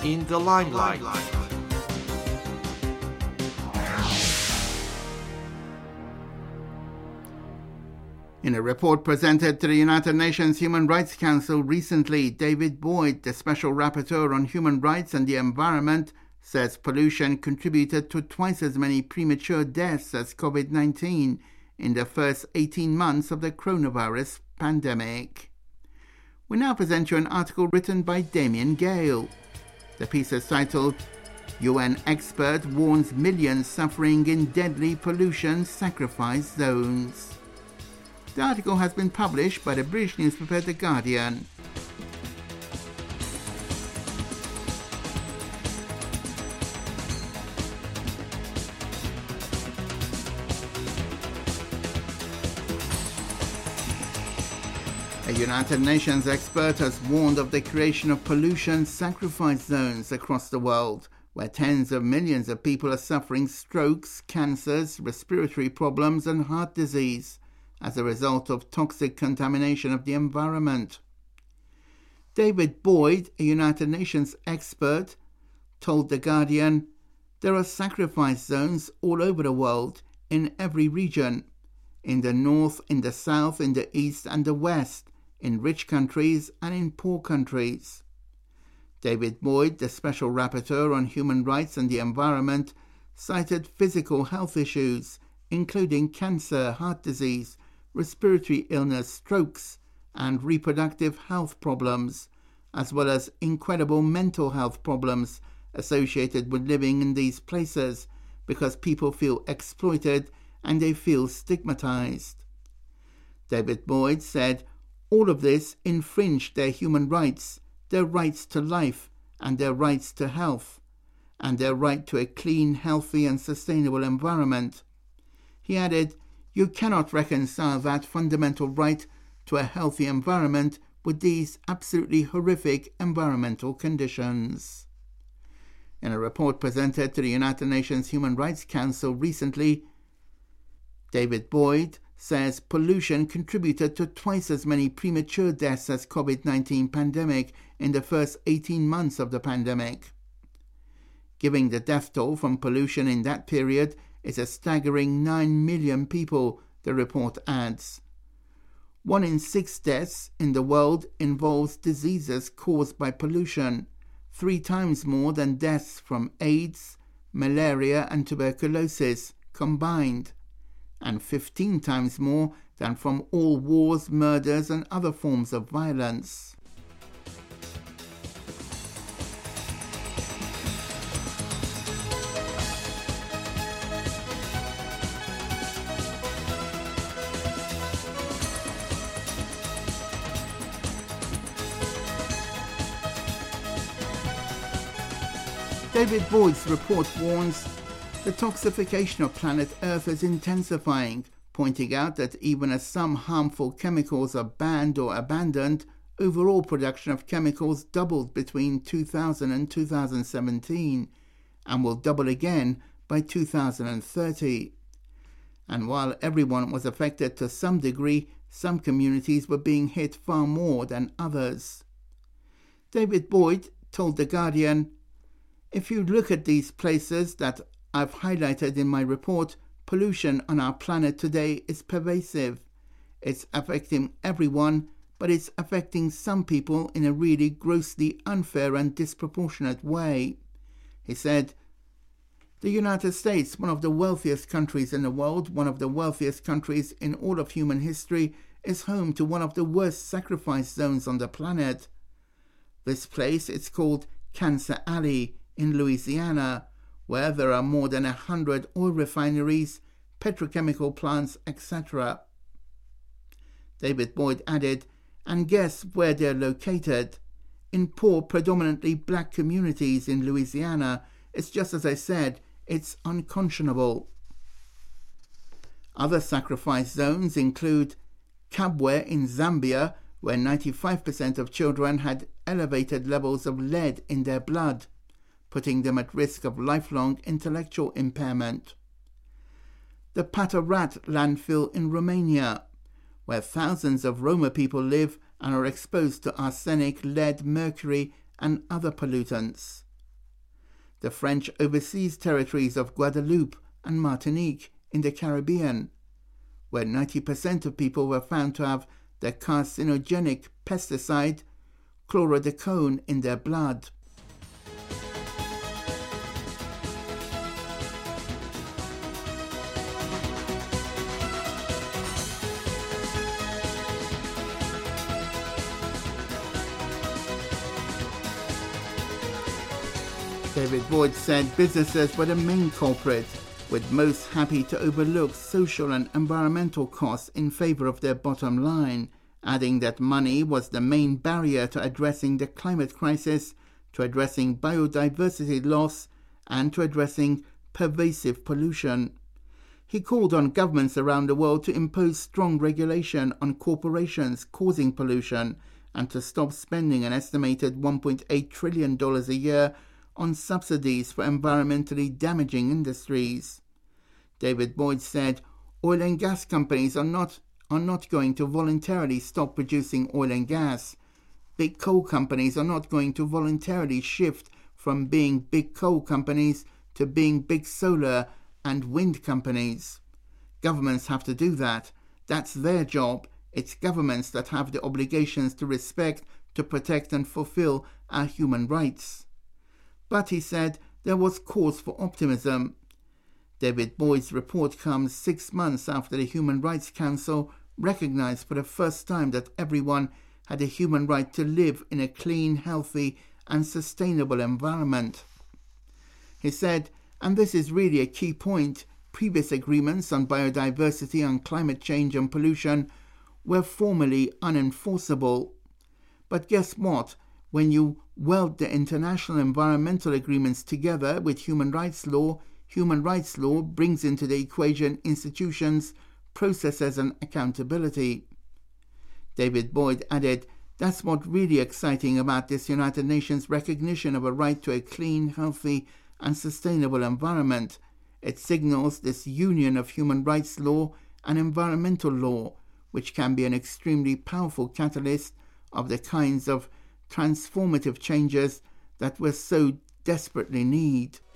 in the limelight. In a report presented to the United Nations Human Rights Council recently, David Boyd, the Special Rapporteur on Human Rights and the Environment, says pollution contributed to twice as many premature deaths as COVID-19 in the first 18 months of the coronavirus pandemic. We now present you an article written by Damien Gale. The piece is titled, UN Expert Warns Millions Suffering in Deadly Pollution Sacrifice Zones. The article has been published by the British newspaper The Guardian. A United Nations expert has warned of the creation of pollution sacrifice zones across the world, where tens of millions of people are suffering strokes, cancers, respiratory problems and heart disease as a result of toxic contamination of the environment. David Boyd, a United Nations expert, told The Guardian, "There are sacrifice zones all over the world, in every region, in the north, in the south, in the east and the west, in rich countries and in poor countries." David Boyd, the Special Rapporteur on Human Rights and the Environment, cited physical health issues, including cancer, heart disease, respiratory illness, strokes, and reproductive health problems, as well as incredible mental health problems associated with living in these places because people feel exploited and they feel stigmatized. David Boyd said, "All of this infringed their human rights, their rights to life and their rights to health, and their right to a clean, healthy and sustainable environment." He added, "You cannot reconcile that fundamental right to a healthy environment with these absolutely horrific environmental conditions." In a report presented to the United Nations Human Rights Council recently, David Boyd says pollution contributed to twice as many premature deaths as COVID-19 pandemic in the first 18 months of the pandemic. Giving the death toll from pollution in that period is a staggering 9 million people, the report adds. 1 in 6 deaths in the world involves diseases caused by pollution, 3 times more than deaths from AIDS, malaria and tuberculosis combined, and 15 times more than from all wars, murders and other forms of violence. David Boyd's report warns the toxification of planet Earth is intensifying, pointing out that even as some harmful chemicals are banned or abandoned, overall production of chemicals doubled between 2000 and 2017 and will double again by 2030. And while everyone was affected to some degree, some communities were being hit far more than others. David Boyd told The Guardian, "If you look at these places that I've highlighted in my report, pollution on our planet today is pervasive. It's affecting everyone, but it's affecting some people in a really grossly unfair and disproportionate way." He said, "The United States, one of the wealthiest countries in the world, one of the wealthiest countries in all of human history, is home to one of the worst sacrifice zones on the planet. This place is called Cancer Alley in Louisiana, where there are more than 100 oil refineries, petrochemical plants, etc." David Boyd added, "And guess where they're located? In poor, predominantly black communities in Louisiana. It's just as I said, it's unconscionable." Other sacrifice zones include Kabwe in Zambia, where 95% of children had elevated levels of lead in their blood, putting them at risk of lifelong intellectual impairment. The Patarat landfill in Romania, where thousands of Roma people live and are exposed to arsenic, lead, mercury and other pollutants. the French overseas territories of Guadeloupe and Martinique in the Caribbean, where 90% of people were found to have the carcinogenic pesticide chlorothalonil in their blood. David Boyd said businesses were the main culprit, with most happy to overlook social and environmental costs in favor of their bottom line, adding that money was the main barrier to addressing the climate crisis, to addressing biodiversity loss, and to addressing pervasive pollution. He called on governments around the world to impose strong regulation on corporations causing pollution and to stop spending an estimated $1.8 trillion a year on subsidies for environmentally damaging industries. David Boyd said oil and gas companies are not going to voluntarily stop producing oil and gas. Big coal companies are not going to voluntarily shift from being big coal companies to being big solar and wind companies. Governments have to do that. That's their job. It's governments that have the obligations to respect, to protect and fulfill our human rights. But, he said, there was cause for optimism. David Boyd's report comes 6 months after the Human Rights Council recognized for the first time that everyone had a human right to live in a clean, healthy and sustainable environment. He said, and this is really a key point, previous agreements on biodiversity, on climate change and pollution were formally unenforceable. But guess what? When you weld the international environmental agreements together with human rights law brings into the equation institutions, processes and accountability. David Boyd added, that's what's really exciting about this United Nations recognition of a right to a clean, healthy and sustainable environment. It signals this union of human rights law and environmental law, which can be an extremely powerful catalyst of the kinds of transformative changes that we so desperately need.